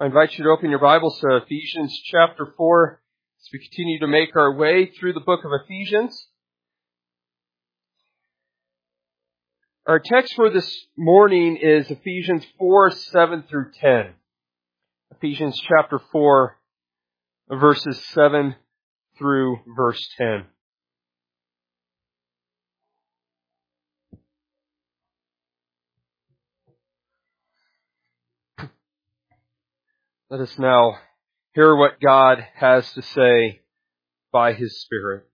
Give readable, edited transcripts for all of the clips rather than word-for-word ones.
I invite you to open your Bibles to Ephesians chapter 4 as we continue to make our way through the book of Ephesians. Our text for this morning is Ephesians 4, 7 through 10. Ephesians chapter 4, verses 7 through verse 10. Let us now hear what God has to say by His Spirit.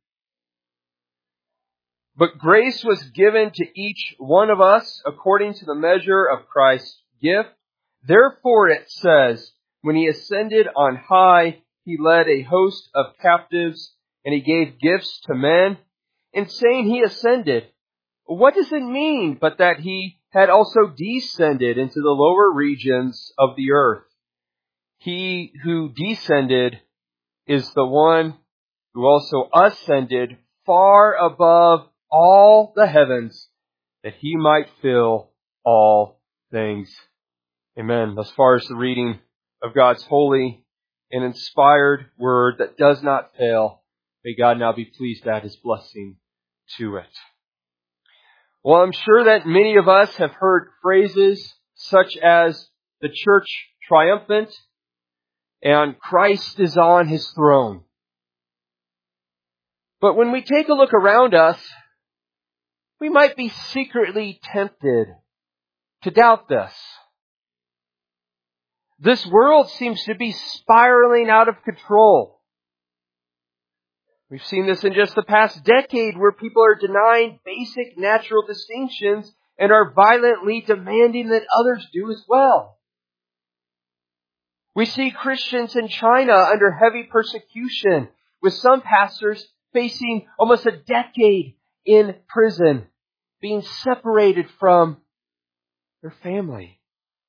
But grace was given to each one of us according to the measure of Christ's gift. Therefore it says, when He ascended on high, He led a host of captives, and He gave gifts to men. In saying He ascended, what does it mean but that He had also descended into the lower regions of the earth? He who descended is the one who also ascended far above all the heavens, that He might fill all things. Amen. As far as the reading of God's holy and inspired word that does not fail, may God now be pleased to add His blessing to it. Well, I'm sure that many of us have heard phrases such as the church triumphant and Christ is on His throne. But when we take a look around us, we might be secretly tempted to doubt this. This world seems to be spiraling out of control. We've seen this in just the past decade where people are denying basic natural distinctions and are violently demanding that others do as well. We see Christians in China under heavy persecution, with some pastors facing almost a decade in prison, being separated from their family.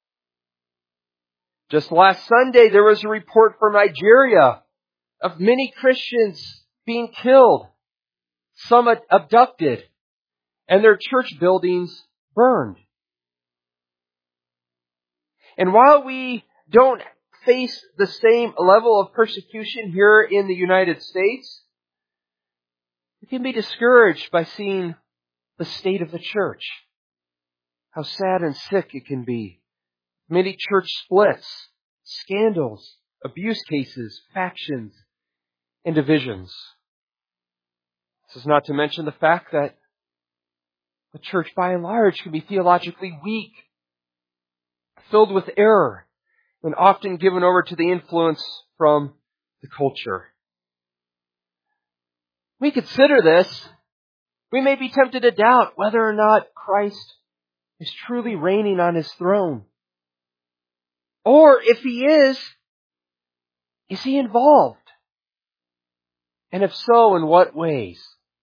Just last Sunday, there was a report from Nigeria of many Christians being killed, some abducted, and their church buildings burned. And while we don't face the same level of persecution here in the United States, we can be discouraged by seeing the state of the church. How sad and sick it can be. Many church splits, scandals, abuse cases, factions, and divisions. This is not to mention the fact that the church by and large can be theologically weak, filled with error, and often given over to the influence from the culture. We consider this, we may be tempted to doubt whether or not Christ is truly reigning on His throne. Or if He is He involved? And if so, in what ways?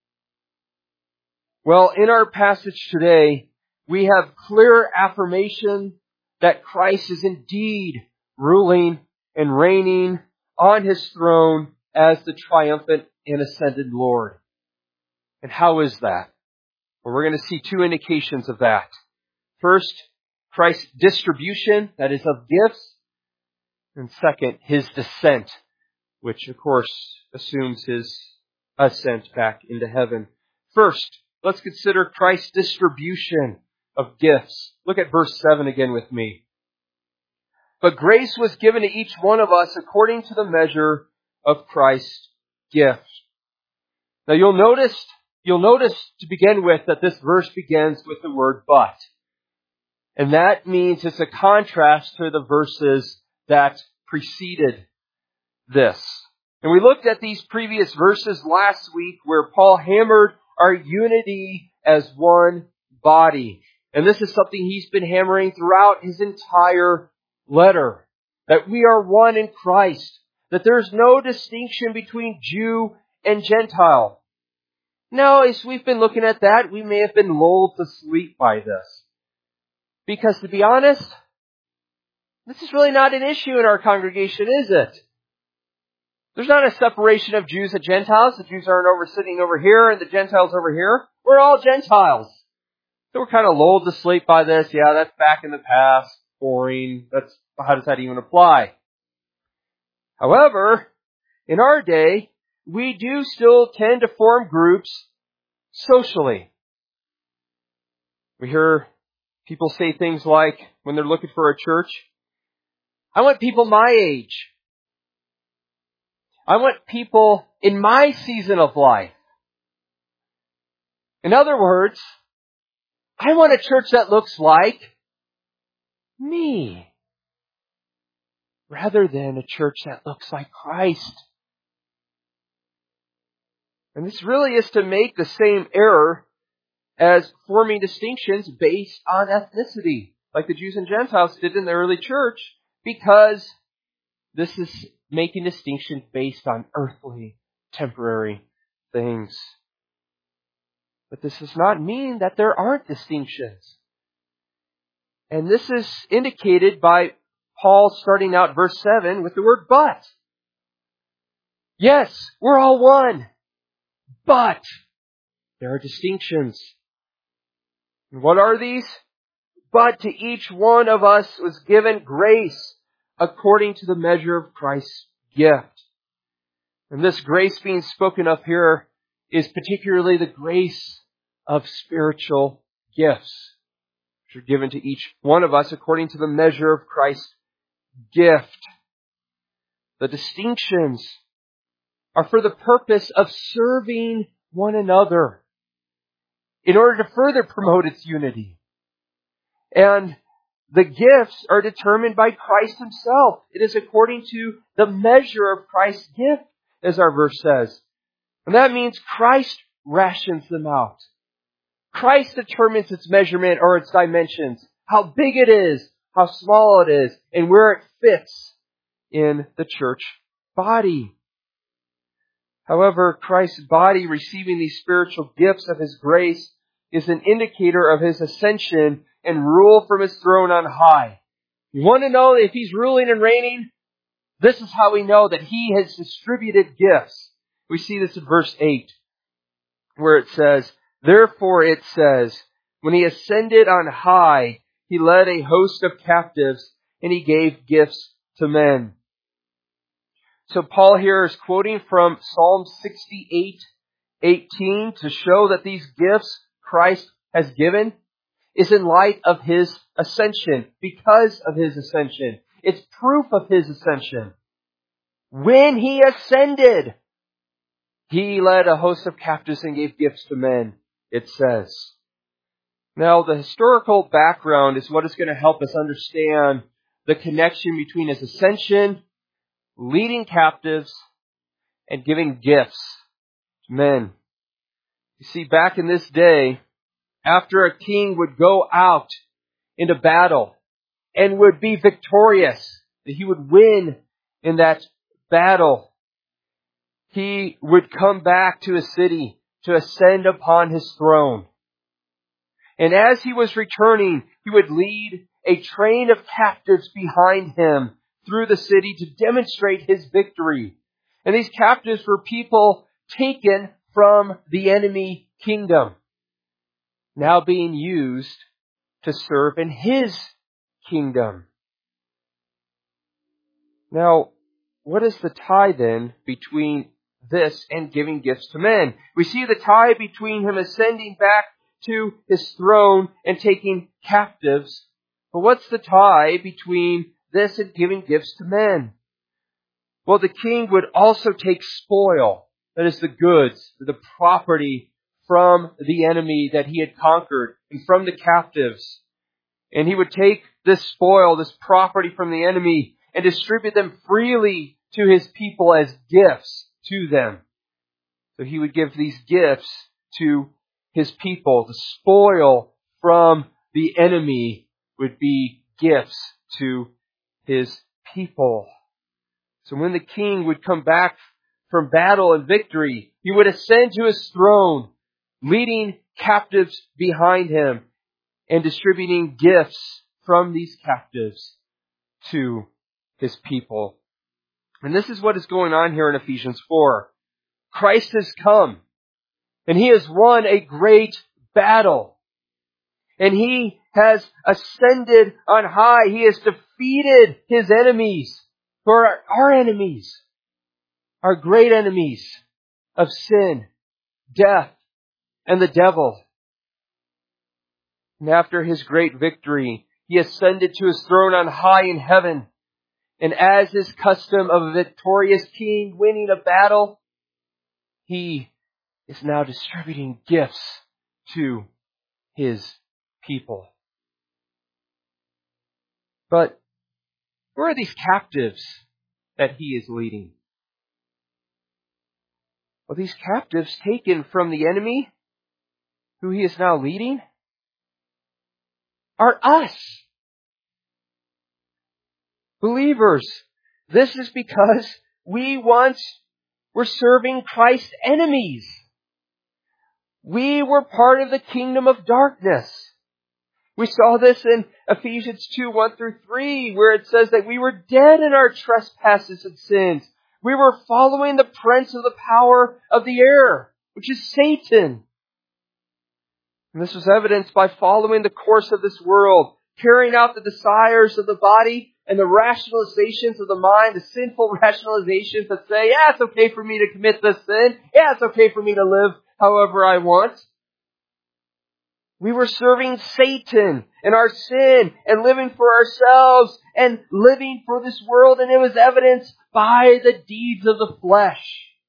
Well, in our passage today, we have clear affirmation that Christ is indeed ruling and reigning on His throne as the triumphant and ascended Lord. And how is that? Well, we're going to see two indications of that. First, Christ's distribution, that is of gifts. And second, His descent, which of course assumes His ascent back into heaven. First, let's consider Christ's distribution of gifts. Look at verse 7 again with me. But grace was given to each one of us according to the measure of Christ's gift. Now you'll notice to begin with that this verse begins with the word but. And that means it's a contrast to the verses that preceded this. And we looked at these previous verses last week where Paul hammered our unity as one body. And this is something he's been hammering throughout his entire letter. That we are one in Christ. That there's no distinction between Jew and Gentile. Now, as we've been looking at that, we may have been lulled to sleep by this. Because to be honest, this is really not an issue in our congregation, is it? There's not a separation of Jews and Gentiles. The Jews aren't sitting over here and the Gentiles over here. We're all Gentiles. So we're kind of lulled to sleep by this. Yeah, that's back in the past. Boring. How does that even apply? However, in our day, we do still tend to form groups socially. We hear people say things like, when they're looking for a church, I want people my age. I want people in my season of life. In other words, I want a church that looks like me, rather than a church that looks like Christ. And this really is to make the same error as forming distinctions based on ethnicity, like the Jews and Gentiles did in the early church, because this is making distinctions based on earthly, temporary things. But this does not mean that there aren't distinctions. And this is indicated by Paul starting out verse 7 with the word but. Yes, we're all one, but there are distinctions. And what are these? But to each one of us was given grace according to the measure of Christ's gift. And this grace being spoken of here is particularly the grace of spiritual gifts, which are given to each one of us according to the measure of Christ's gift. The distinctions are for the purpose of serving one another in order to further promote its unity. And the gifts are determined by Christ Himself. It is according to the measure of Christ's gift, as our verse says. And that means Christ rations them out. Christ determines its measurement or its dimensions, how big it is, how small it is, and where it fits in the church body. However, Christ's body receiving these spiritual gifts of His grace is an indicator of His ascension and rule from His throne on high. You want to know if He's ruling and reigning? This is how we know that He has distributed gifts. We see this in verse 8, where it says, therefore it says, when He ascended on high, He led a host of captives, and He gave gifts to men. So Paul here is quoting from Psalm 68:18 to show that these gifts Christ has given is in light of His ascension, because of His ascension. It's proof of His ascension. When He ascended, He led a host of captives and gave gifts to men, it says. Now, the historical background is what is going to help us understand the connection between His ascension, leading captives, and giving gifts to men. You see, back in this day, after a king would go out into battle and would be victorious, that he would win in that battle, he would come back to his city to ascend upon his throne. And as he was returning, he would lead a train of captives behind him through the city to demonstrate his victory. And these captives were people taken from the enemy kingdom, now being used to serve in His kingdom. Now, what is the tie then between this and giving gifts to men? We see the tie between Him ascending back to His throne and taking captives. But what's the tie between this and giving gifts to men? Well, the king would also take spoil, that is the goods, the property from the enemy that he had conquered and from the captives. And he would take this spoil, this property from the enemy, and distribute them freely to his people as gifts to them. So he would give these gifts to his people. The spoil from the enemy would be gifts to his people. So when the king would come back from battle and victory, he would ascend to his throne, leading captives behind him and distributing gifts from these captives to his people. And this is what is going on here in Ephesians 4. Christ has come, and He has won a great battle. And He has ascended on high. He has defeated His enemies. who are our enemies, our great enemies of sin, death, and the devil. And after His great victory, He ascended to His throne on high in heaven. And as is custom of a victorious king winning a battle, He is now distributing gifts to His people. But who are these captives that He is leading? Well, these captives taken from the enemy, who He is now leading, are us. Believers, this is because we once were serving Christ's enemies. We were part of the kingdom of darkness. We saw this in Ephesians 2, 1 through 3, where it says that we were dead in our trespasses and sins. We were following the prince of the power of the air, which is Satan. And this was evidenced by following the course of this world, carrying out the desires of the body and the rationalizations of the mind, the sinful rationalizations that say, yeah, it's okay for me to commit this sin. Yeah, it's okay for me to live however I want. We were serving Satan and our sin and living for ourselves and living for this world, and it was evidenced by the deeds of the flesh.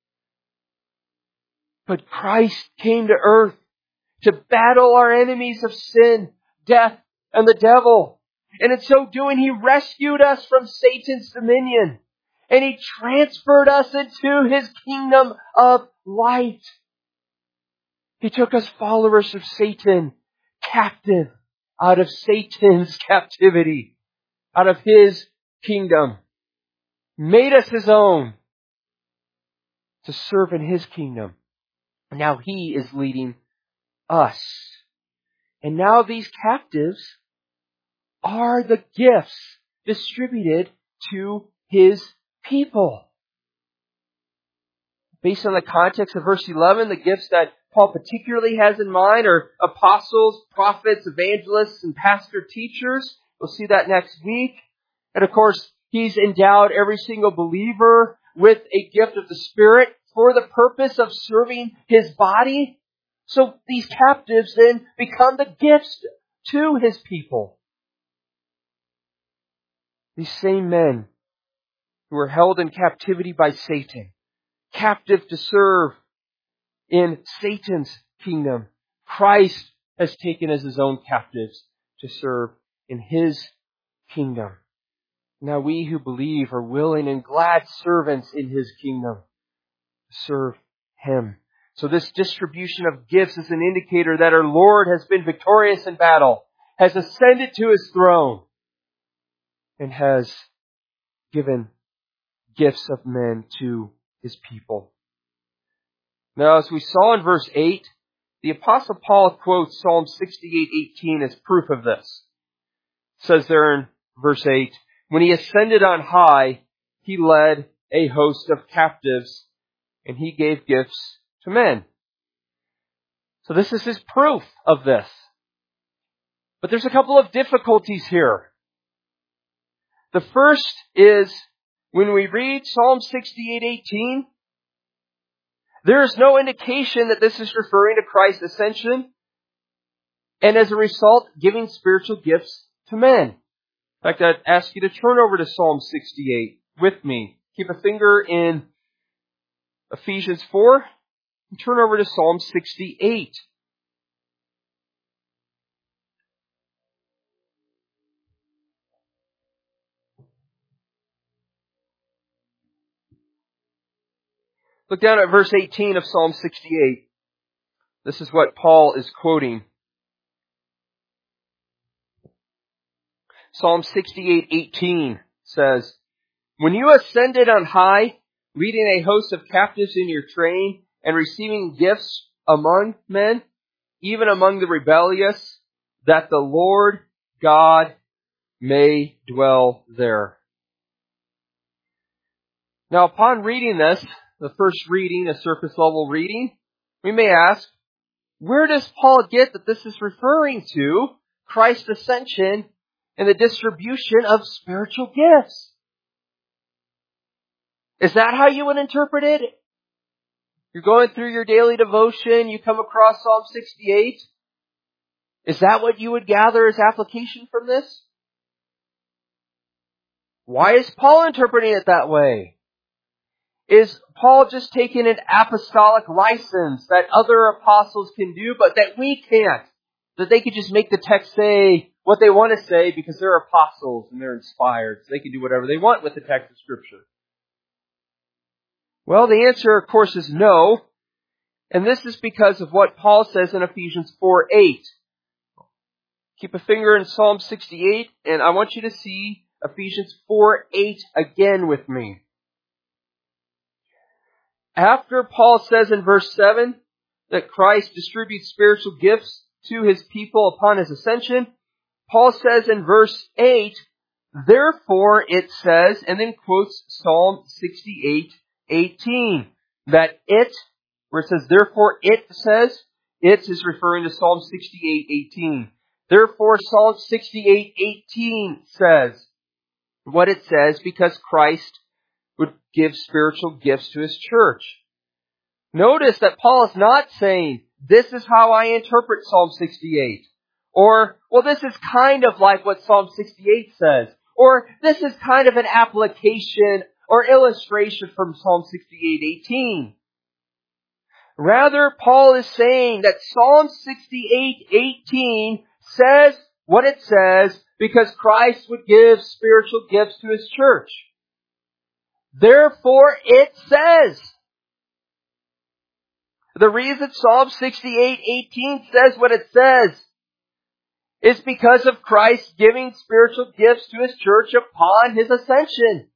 But Christ came to earth to battle our enemies of sin, death, and the devil. And in so doing, He rescued us from Satan's dominion. And He transferred us into His kingdom of light. He took us followers of Satan captive out of Satan's captivity, out of His kingdom. Made us His own to serve in His kingdom. And now He is leading us. And now these captives are the gifts distributed to His people. Based on the context of verse 11, the gifts that Paul particularly has in mind are apostles, prophets, evangelists, and pastor teachers. We'll see that next week. And of course, He's endowed every single believer with a gift of the Spirit for the purpose of serving His body. So these captives then become the gifts to His people. These same men who are held in captivity by Satan, captive to serve in Satan's kingdom, Christ has taken as His own captives to serve in His kingdom. Now we who believe are willing and glad servants in His kingdom to serve Him. So this distribution of gifts is an indicator that our Lord has been victorious in battle, has ascended to His throne, and has given gifts of men to His people. Now, as we saw in verse 8, the Apostle Paul quotes Psalm 68:18 as proof of this. It says there in verse 8, when He ascended on high, He led a host of captives, and He gave gifts to men. So this is His proof of this. But there's a couple of difficulties here. The first is, when we read Psalm 68:18, there is no indication that this is referring to Christ's ascension, and as a result, giving spiritual gifts to men. In fact, I'd ask you to turn over to Psalm 68 with me. Keep a finger in Ephesians 4 and turn over to Psalm 68. Look down at verse 18 of Psalm 68. This is what Paul is quoting. Psalm 68:18 says, when you ascended on high, leading a host of captives in your train and receiving gifts among men, even among the rebellious, that the Lord God may dwell there. Now, upon reading this, the first reading, a surface level reading, we may ask, where does Paul get that this is referring to Christ's ascension and the distribution of spiritual gifts? Is that how you would interpret it? You're going through your daily devotion, you come across Psalm 68. Is that what you would gather as application from this? Why is Paul interpreting it that way? Is Paul just taking an apostolic license that other apostles can do, but that we can't? That they could just make the text say what they want to say because they're apostles and they're inspired, so they can do whatever they want with the text of Scripture? Well, the answer, of course, is no. And this is because of what Paul says in Ephesians 4:8. Keep a finger in Psalm 68, and I want you to see Ephesians 4:8 again with me. After Paul says in verse 7 that Christ distributes spiritual gifts to His people upon His ascension, Paul says in verse 8, therefore it says, and then quotes Psalm 68:18, that it, where it says therefore it says, it is referring to Psalm 68:18. Therefore Psalm 68:18 says what it says because Christ would give spiritual gifts to His church. Notice that Paul is not saying, this is how I interpret Psalm 68. Or, well, this is kind of like what Psalm 68 says. Or, this is kind of an application or illustration from Psalm 68:18. Rather, Paul is saying that Psalm 68:18 says what it says because Christ would give spiritual gifts to His church. Therefore, it says. The reason Psalm 68:18 says what it says is because of Christ giving spiritual gifts to His church upon His ascension.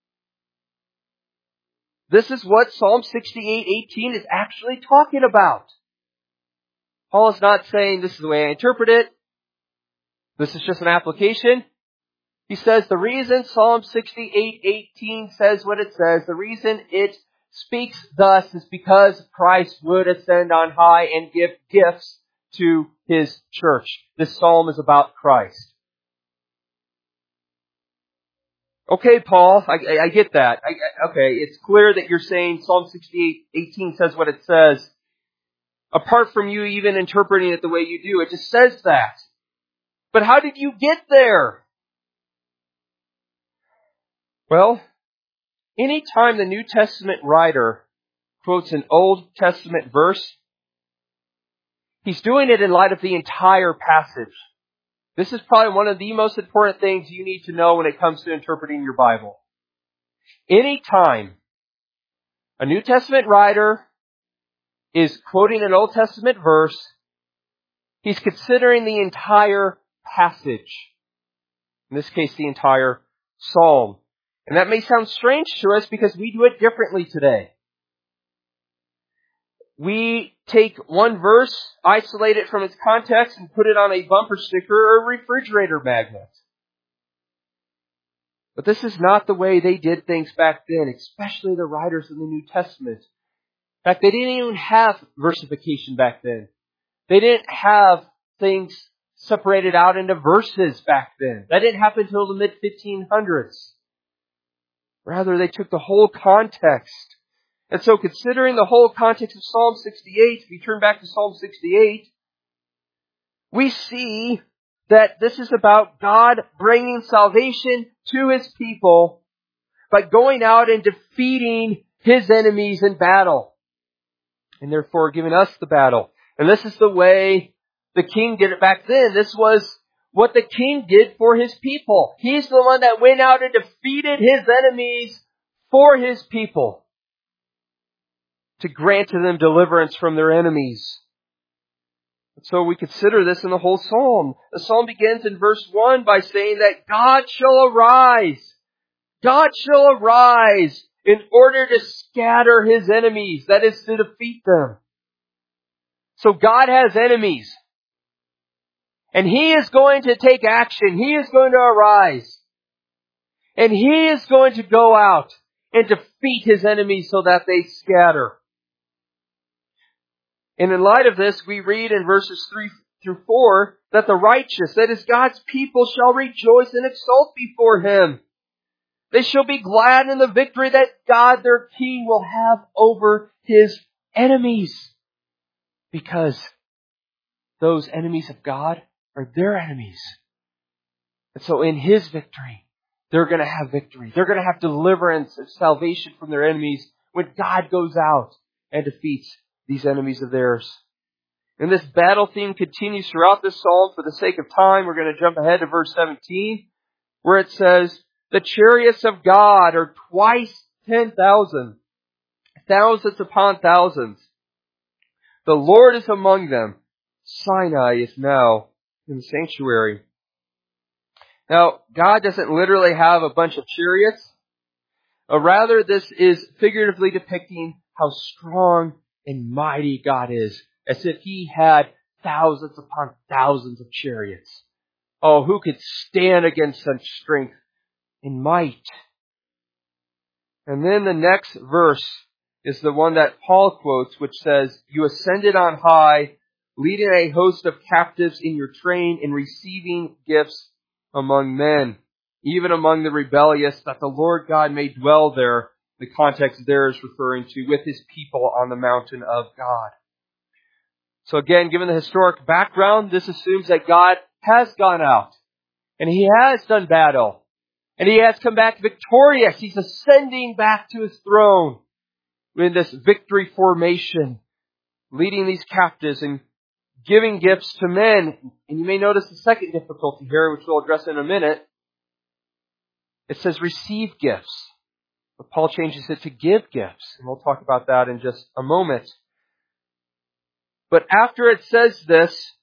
This is what Psalm 68:18 is actually talking about. Paul is not saying this is the way I interpret it. This is just an application. He says the reason Psalm 68:18 says what it says, the reason it speaks thus is because Christ would ascend on high and give gifts to His church. This psalm is about Christ. Okay, Paul, I get that. Okay, it's clear that you're saying Psalm 68:18 says what it says. Apart from you even interpreting it the way you do, it just says that. But how did you get there? Well, anytime the New Testament writer quotes an Old Testament verse, he's doing it in light of the entire passage. This is probably one of the most important things you need to know when it comes to interpreting your Bible. Anytime a New Testament writer is quoting an Old Testament verse, he's considering the entire passage. In this case, the entire psalm. And that may sound strange to us because we do it differently today. We take one verse, isolate it from its context, and put it on a bumper sticker or a refrigerator magnet. But this is not the way they did things back then, especially the writers of the New Testament. In fact, they didn't even have versification back then. They didn't have things separated out into verses back then. That didn't happen until the mid-1500s. Rather, they took the whole context. And so considering the whole context of Psalm 68, if we turn back to Psalm 68, we see that this is about God bringing salvation to His people by going out and defeating His enemies in battle. And therefore giving us the battle. And this is the way the king did it back then. This was what the king did for his people. He's the one that went out and defeated his enemies for His people, to grant to them deliverance from their enemies. So we consider this in the whole psalm. The psalm begins in verse 1 by saying that God shall arise. God shall arise in order to scatter His enemies, that is, to defeat them. So God has enemies. And He is going to take action. He is going to arise. And He is going to go out and defeat His enemies so that they scatter. And in light of this, we read in verses 3 through 4 that the righteous, that is God's people, shall rejoice and exult before Him. They shall be glad in the victory that God, their King, will have over His enemies. Because those enemies of God are their enemies. And so in His victory, they're going to have victory. They're going to have deliverance and salvation from their enemies when God goes out and defeats these enemies of theirs. And this battle theme continues throughout this psalm. For the sake of time, we're going to jump ahead to verse 17, where it says, the chariots of God are twice 10,000, thousands upon thousands. The Lord is among them. Sinai is now in the sanctuary. Now, God doesn't literally have a bunch of chariots. Rather, this is figuratively depicting how strong and mighty God is, as if He had thousands upon thousands of chariots. Oh, who could stand against such strength and might? And then the next verse is the one that Paul quotes, which says, you ascended on high, leading a host of captives in your train and receiving gifts among men, even among the rebellious, that the Lord God may dwell there. The context there is referring to with His people on the mountain of God. So again, given the historic background, this assumes that God has gone out and He has done battle and He has come back victorious. He's ascending back to His throne in this victory formation, leading these captives and giving gifts to men. And you may notice the second difficulty here, which we'll address in a minute. It says receive gifts. But Paul changes it to give gifts. And we'll talk about that in just a moment. But after it says this,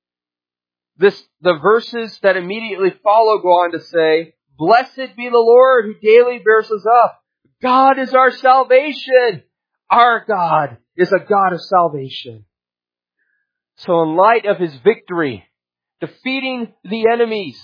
the verses that immediately follow go on to say, blessed be the Lord who daily bears us up. God is our salvation. Our God is a God of salvation. So in light of His victory, defeating the enemies,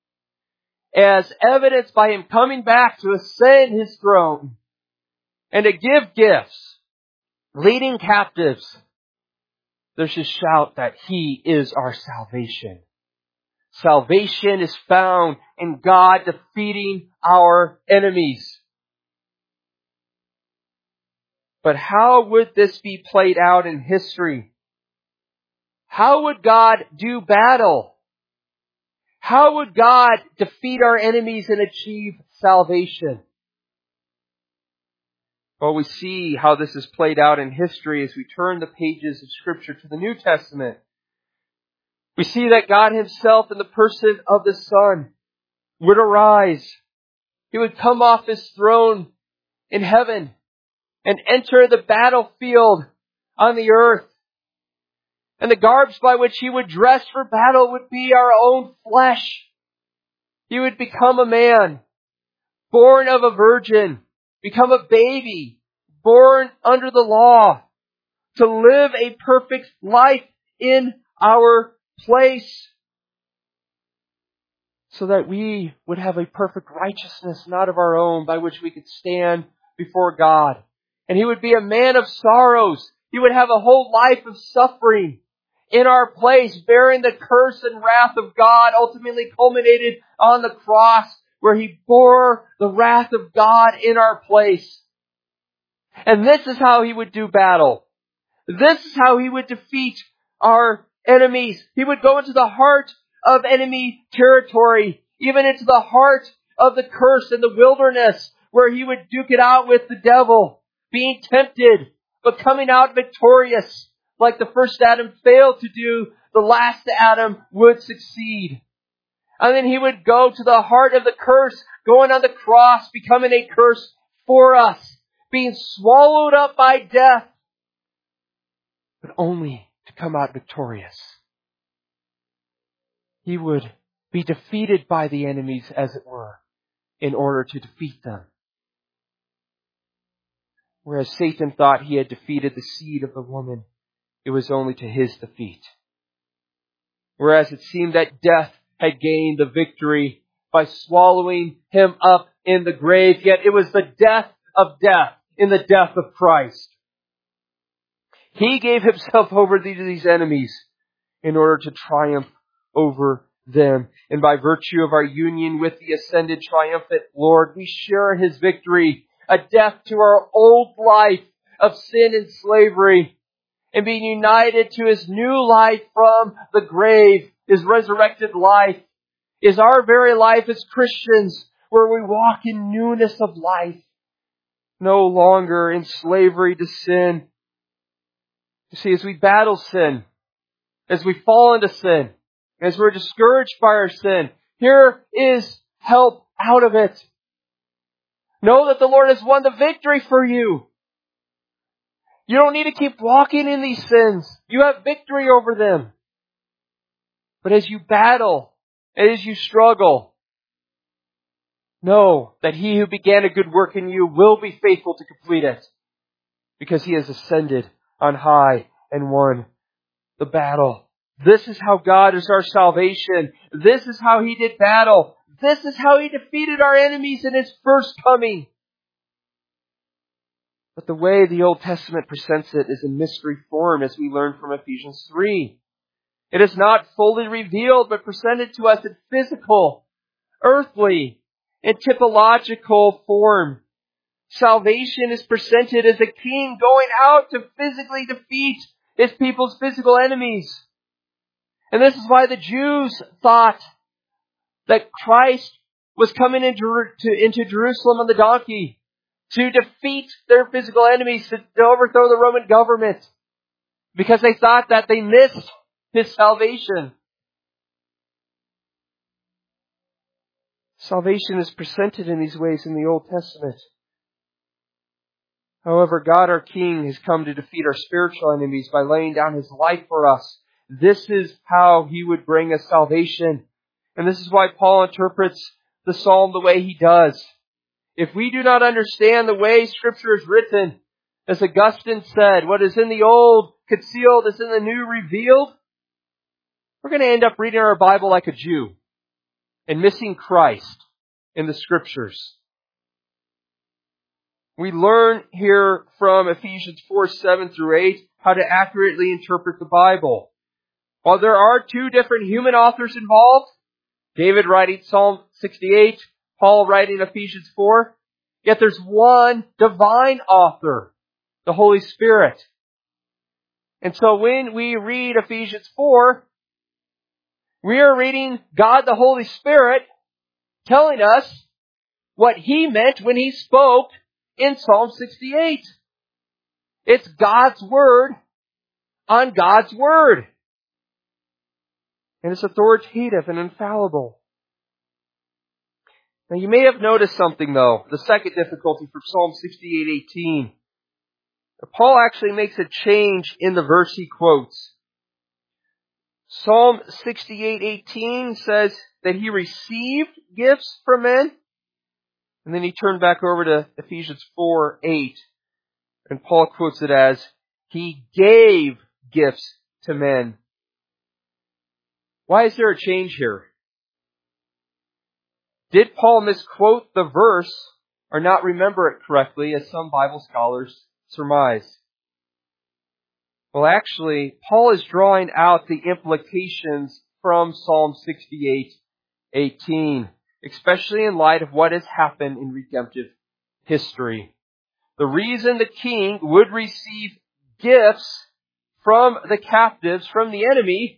as evidenced by Him coming back to ascend His throne and to give gifts, leading captives, there's a shout that He is our salvation. Salvation is found in God defeating our enemies. But how would this be played out in history? How would God do battle? How would God defeat our enemies and achieve salvation? Well, we see how this is played out in history as we turn the pages of Scripture to the New Testament. We see that God Himself in the person of the Son would arise. He would come off His throne in heaven and enter the battlefield on the earth. And the garbs by which He would dress for battle would be our own flesh. He would become a man, born of a virgin, become a baby, born under the law, to live a perfect life in our place, so that we would have a perfect righteousness not of our own by which we could stand before God. And He would be a man of sorrows. He would have a whole life of suffering in our place, bearing the curse and wrath of God, ultimately culminated on the cross, where He bore the wrath of God in our place. And this is how He would do battle. This is how He would defeat our enemies. He would go into the heart of enemy territory, even into the heart of the curse in the wilderness, where He would duke it out with the devil, being tempted, but coming out victorious. Like the first Adam failed to do, the last Adam would succeed. And then He would go to the heart of the curse, going on the cross, becoming a curse for us, being swallowed up by death, but only to come out victorious. He would be defeated by the enemies, as it were, in order to defeat them. Whereas Satan thought he had defeated the seed of the woman, it was only to his defeat. Whereas it seemed that death had gained the victory by swallowing him up in the grave, yet it was the death of death in the death of Christ. He gave Himself over to these enemies in order to triumph over them. And by virtue of our union with the ascended triumphant Lord, we share His victory, a death to our old life of sin and slavery, and being united to His new life from the grave, His resurrected life, is our very life as Christians, where we walk in newness of life, no longer in slavery to sin. You see, as we battle sin, as we fall into sin, as we're discouraged by our sin, here is help out of it. Know that the Lord has won the victory for you. You don't need to keep walking in these sins. You have victory over them. But as you battle, as you struggle, know that He who began a good work in you will be faithful to complete it, because He has ascended on high and won the battle. This is how God is our salvation. This is how He did battle. This is how He defeated our enemies in His first coming. But the way the Old Testament presents it is in mystery form, as we learn from Ephesians 3. It is not fully revealed, but presented to us in physical, earthly, and typological form. Salvation is presented as a king going out to physically defeat His people's physical enemies. And this is why the Jews thought that Christ was coming into Jerusalem on the donkey to defeat their physical enemies, to overthrow the Roman government, because they thought that they missed His salvation. Salvation is presented in these ways in the Old Testament. However, God our King has come to defeat our spiritual enemies by laying down His life for us. This is how He would bring us salvation. And this is why Paul interprets the psalm the way he does. If we do not understand the way Scripture is written, as Augustine said, what is in the old concealed is in the new revealed, we're going to end up reading our Bible like a Jew and missing Christ in the Scriptures. We learn here from Ephesians 4:7-8 how to accurately interpret the Bible. While there are two different human authors involved, David writing Psalm 68, Paul writing Ephesians 4, yet there's one divine author, the Holy Spirit. And so when we read Ephesians 4, we are reading God the Holy Spirit telling us what He meant when He spoke in Psalm 68. It's God's Word on God's Word. And it's authoritative and infallible. Now you may have noticed something though, the second difficulty for Psalm 68:18. Paul actually makes a change in the verse he quotes. Psalm 68:18 says that he received gifts from men. And then he turned back over to Ephesians 4:8. And Paul quotes it as, He gave gifts to men. Why is there a change here? Did Paul misquote the verse or not remember it correctly, as some Bible scholars surmise? Well, actually, Paul is drawing out the implications from Psalm 68:18, especially in light of what has happened in redemptive history. The reason the king would receive gifts from the captives, from the enemy,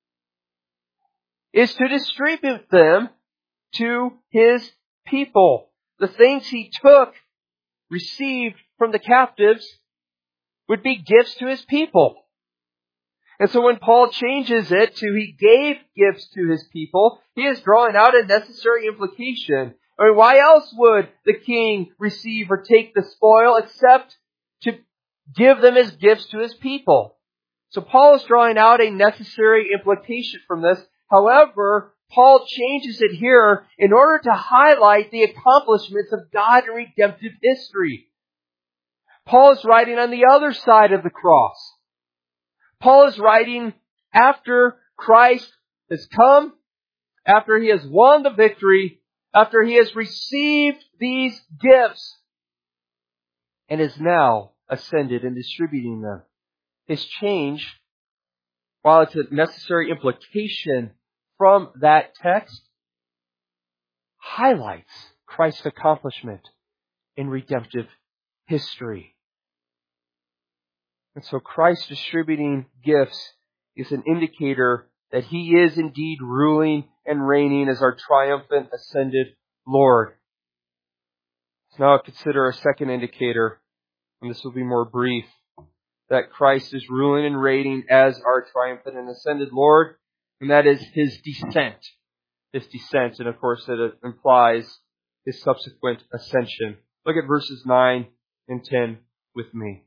is to distribute them to His people. The things He received from the captives, would be gifts to His people. And so when Paul changes it to He gave gifts to His people, he is drawing out a necessary implication. I mean, why else would the king receive or take the spoil except to give them as gifts to His people? So Paul is drawing out a necessary implication from this. However, Paul changes it here in order to highlight the accomplishments of God in redemptive history. Paul is writing on the other side of the cross. Paul is writing after Christ has come, after He has won the victory, after He has received these gifts, and is now ascended and distributing them. His change, while it's a necessary implication from that text highlights Christ's accomplishment in redemptive history. And so Christ distributing gifts is an indicator that He is indeed ruling and reigning as our triumphant ascended Lord. So now consider a second indicator, and this will be more brief, that Christ is ruling and reigning as our triumphant and ascended Lord, and that is His descent. His descent, and of course it implies His subsequent ascension. Look at verses 9 and 10 with me.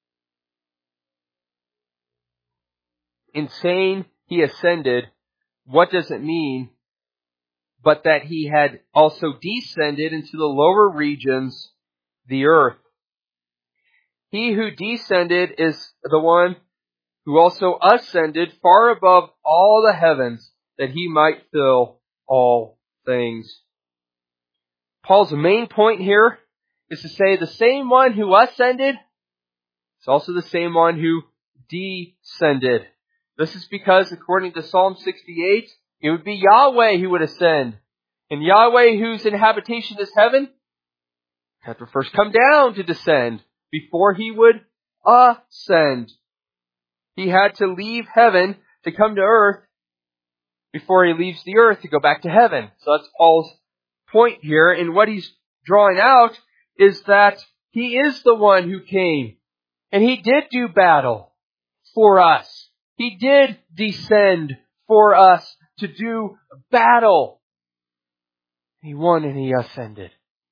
In saying He ascended, what does it mean but that He had also descended into the lower regions, the earth? He who descended is the one who also ascended far above all the heavens, that He might fill all things. Paul's main point here is to say the same one who ascended is also the same one who descended. This is because, according to Psalm 68, it would be Yahweh who would ascend. And Yahweh, whose inhabitation is heaven, had to first come down to descend before He would ascend. He had to leave heaven to come to earth before He leaves the earth to go back to heaven. So that's Paul's point here. And what he's drawing out is that He is the one who came. And He did do battle for us. He did descend for us to do battle. He won and He ascended.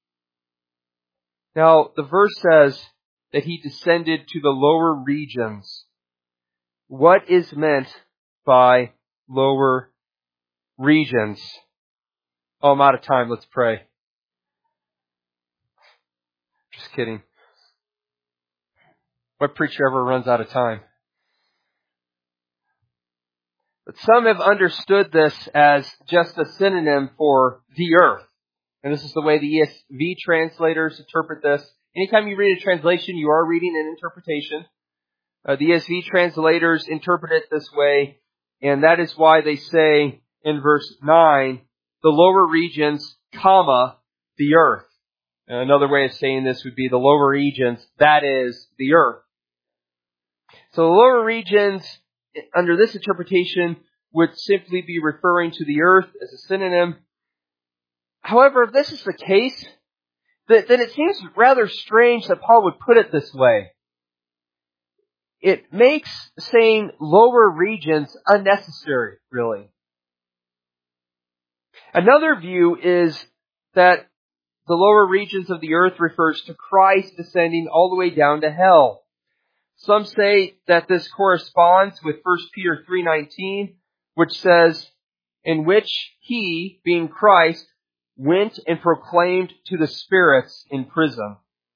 Now, the verse says that He descended to the lower regions. What is meant by lower regions? Oh, I'm out of time. Let's pray. Just kidding. What preacher ever runs out of time? But some have understood this as just a synonym for the earth. And this is the way the ESV translators interpret this. Anytime you read a translation, you are reading an interpretation. The ESV translators interpret it this way, and that is why they say in verse 9, the lower regions, comma, the earth. And another way of saying this would be the lower regions, that is, the earth. So the lower regions, under this interpretation, would simply be referring to the earth as a synonym. However, if this is the case, then it seems rather strange that Paul would put it this way. It makes saying lower regions unnecessary, really. Another view is that the lower regions of the earth refers to Christ descending all the way down to hell. Some say that this corresponds with 1 Peter 3:19, which says, in which He, being Christ, went and proclaimed to the spirits in prison.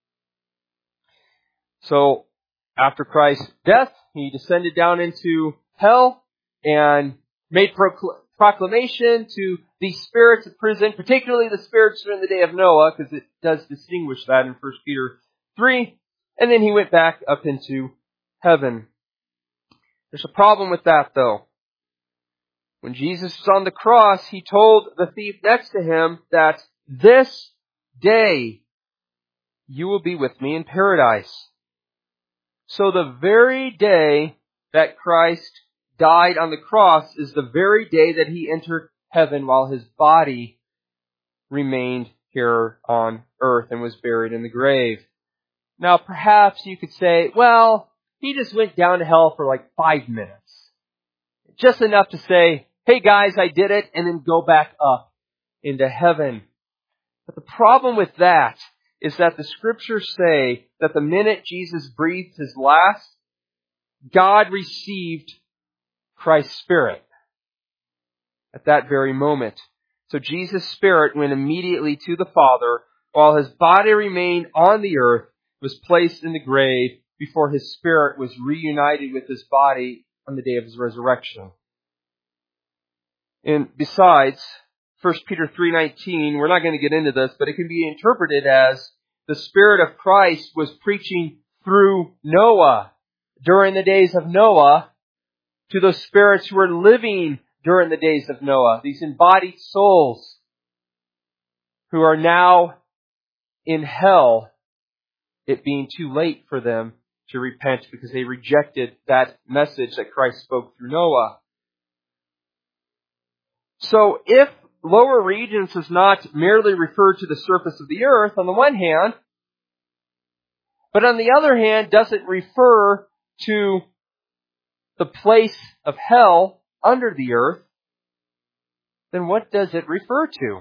So, after Christ's death, He descended down into hell and made proclamation to the spirits of prison, particularly the spirits during the day of Noah, because it does distinguish that in 1 Peter 3. And then He went back up into heaven. There's a problem with that, though. When Jesus was on the cross, He told the thief next to Him that this day you will be with me in paradise. So the very day that Christ died on the cross is the very day that He entered heaven while His body remained here on earth and was buried in the grave. Now perhaps you could say, well, He just went down to hell for like 5 minutes. Just enough to say, hey guys, I did it, and then go back up into heaven. But the problem with that is that the Scriptures say that the minute Jesus breathed His last, God received Christ's Spirit at that very moment. So Jesus' Spirit went immediately to the Father, while His body remained on the earth, was placed in the grave before His Spirit was reunited with His body on the day of His resurrection. And besides, 1 Peter 3:19, we're not going to get into this, but it can be interpreted as the Spirit of Christ was preaching through Noah during the days of Noah to those spirits who were living during the days of Noah. These embodied souls who are now in hell, it being too late for them to repent because they rejected that message that Christ spoke through Noah. So if lower regions does not merely refer to the surface of the earth on the one hand, but on the other hand doesn't refer to the place of hell under the earth, then what does it refer to?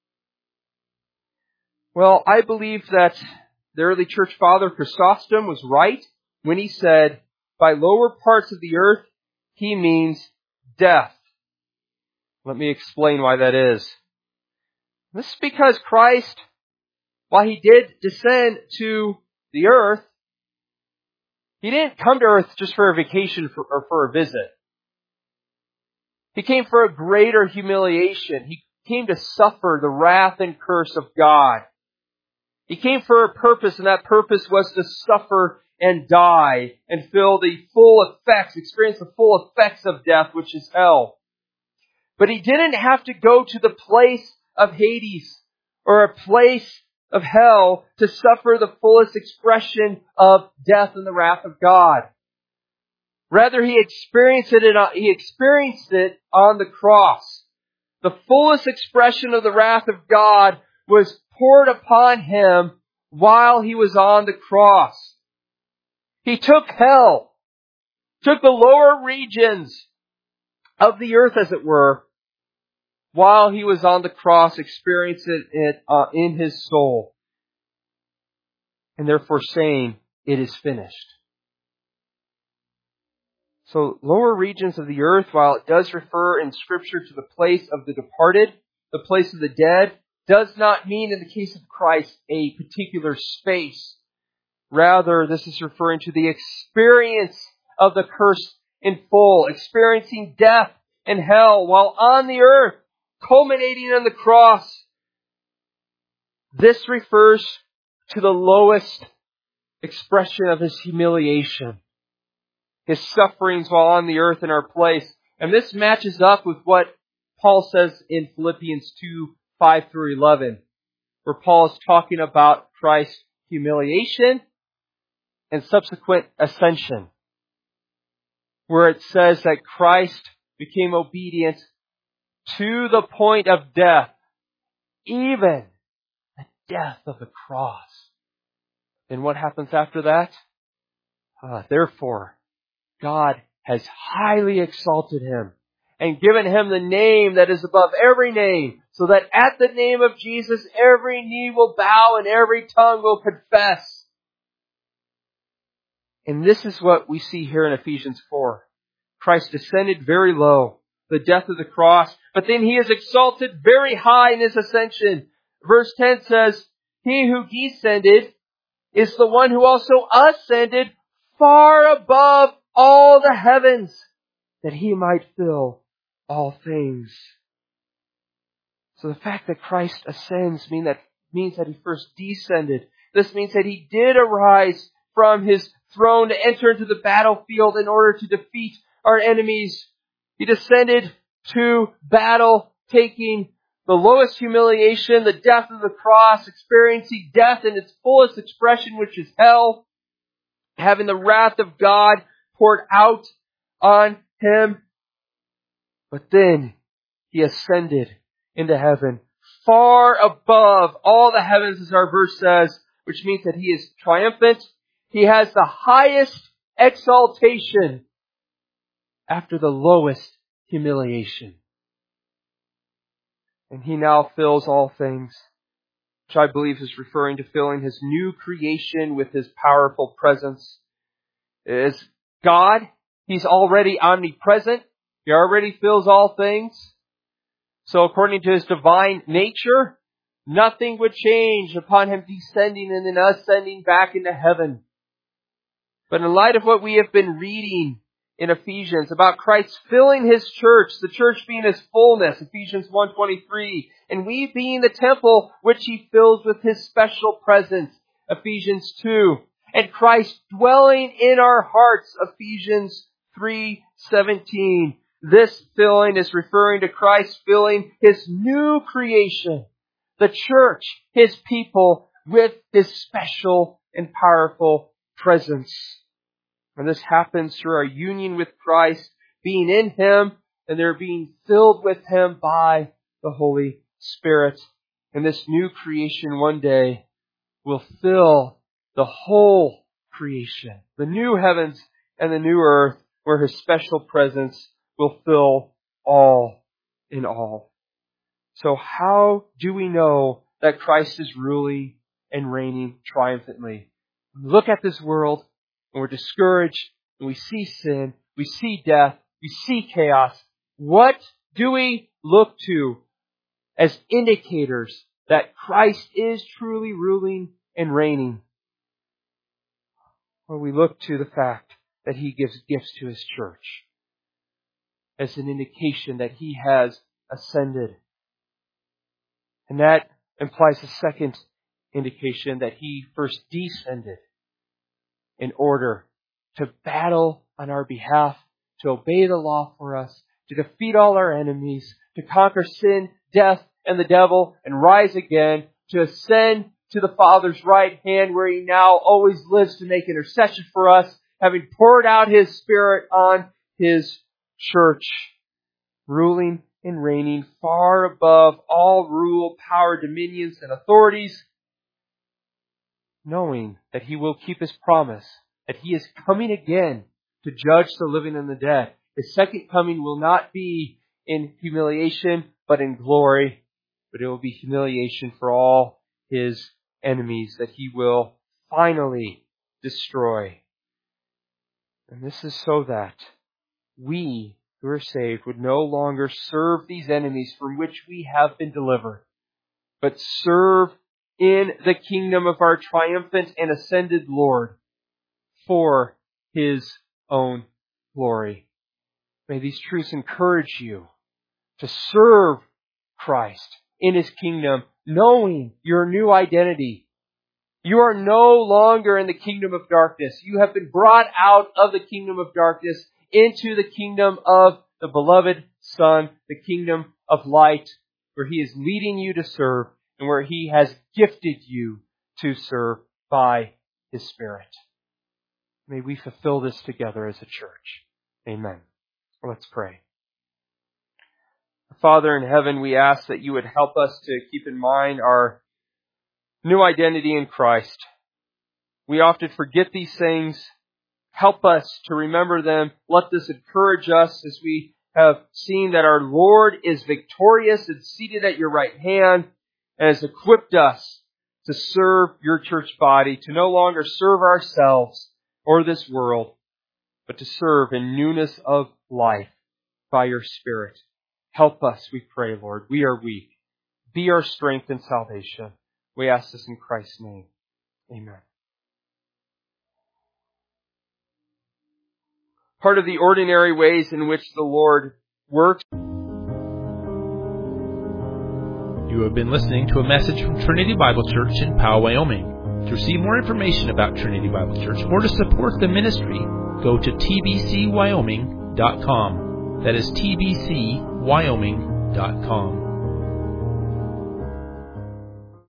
Well, I believe that the early church father Chrysostom was right when he said, by lower parts of the earth, he means death. Let me explain why that is. This is because Christ, while He did descend to the earth, He didn't come to earth just for a vacation or for a visit. He came for a greater humiliation. He came to suffer the wrath and curse of God. He came for a purpose, and that purpose was to suffer and die and experience the full effects of death, which is hell. But He didn't have to go to the place of Hades or a place of hell to suffer the fullest expression of death and the wrath of God. Rather, He experienced it on the cross. The fullest expression of the wrath of God was poured upon Him while He was on the cross. He took hell, took the lower regions of the earth, as it were, while He was on the cross, experiencing it in His soul, and therefore saying, it is finished. So, lower regions of the earth, while it does refer in Scripture to the place of the departed, the place of the dead, does not mean in the case of Christ a particular space. Rather, this is referring to the experience of the curse in full, experiencing death and hell while on the earth, culminating on the cross. This refers to the lowest expression of His humiliation, His sufferings while on the earth in our place. And this matches up with what Paul says in Philippians 2:5-11, where Paul is talking about Christ's humiliation and subsequent ascension, where it says that Christ became obedient to the point of death, even the death of the cross. And what happens after that? Therefore, God has highly exalted Him and given Him the name that is above every name, so that at the name of Jesus every knee will bow and every tongue will confess. And this is what we see here in Ephesians 4. Christ descended very low, the death of the cross, but then He is exalted very high in His ascension. Verse 10 says, He who descended is the one who also ascended far above all the heavens, that He might fill all things. So the fact that Christ ascends means that He first descended. This means that He did arise from His throne to enter into the battlefield in order to defeat our enemies. He descended to battle, taking the lowest humiliation, the death of the cross, experiencing death in its fullest expression, which is hell, having the wrath of God poured out on Him. But then He ascended into heaven, far above all the heavens, as our verse says, which means that He is triumphant. He has the highest exaltation after the lowest humiliation. And He now fills all things, which I believe is referring to filling His new creation with His powerful presence. As God, He's already omnipresent. He already fills all things. So according to His divine nature, nothing would change upon Him descending and then ascending back into heaven. But in light of what we have been reading in Ephesians about Christ filling His church, the church being His fullness, Ephesians 1:23, and we being the temple which He fills with His special presence, Ephesians 2, and Christ dwelling in our hearts, Ephesians 3:17, This filling is referring to Christ filling His new creation, the church, His people, with His special and powerful presence. And this happens through our union with Christ, being in Him, and they're being filled with Him by the Holy Spirit. And this new creation one day will fill the whole creation, the new heavens and the new earth, where His special presence will fill all in all. So how do we know that Christ is ruling and reigning triumphantly? We look at this world and we're discouraged, and we see sin, we see death, we see chaos. What do we look to as indicators that Christ is truly ruling and reigning? Well, we look to the fact that He gives gifts to His church as an indication that He has ascended. And that implies a second indication that He first descended in order to battle on our behalf, to obey the law for us, to defeat all our enemies, to conquer sin, death, and the devil, and rise again, to ascend to the Father's right hand, where He now always lives to make intercession for us, having poured out His Spirit on His church, ruling and reigning far above all rule, power, dominions, and authorities, knowing that He will keep His promise, that He is coming again to judge the living and the dead. His second coming will not be in humiliation, but in glory. But it will be humiliation for all His enemies that He will finally destroy. And this is so that we who are saved would no longer serve these enemies from which we have been delivered, but serve in the kingdom of our triumphant and ascended Lord for His own glory. May these truths encourage you to serve Christ in His kingdom, knowing your new identity. You are no longer in the kingdom of darkness. You have been brought out of the kingdom of darkness into the kingdom of the beloved Son, the kingdom of light, where He is leading you to serve and where He has gifted you to serve by His Spirit. May we fulfill this together as a church. Amen. Let's pray. Father in heaven, we ask that You would help us to keep in mind our new identity in Christ. We often forget these things. Help us to remember them. Let this encourage us as we have seen that our Lord is victorious and seated at Your right hand, and has equipped us to serve Your church body, to no longer serve ourselves or this world, but to serve in newness of life by Your Spirit. Help us, we pray, Lord. We are weak. Be our strength and salvation. We ask this in Christ's name. Amen. Part of the ordinary ways in which the Lord works. You have been listening to a message from Trinity Bible Church in Powell, Wyoming. To receive more information about Trinity Bible Church or to support the ministry, go to tbcwyoming.com. That is tbcwyoming.com.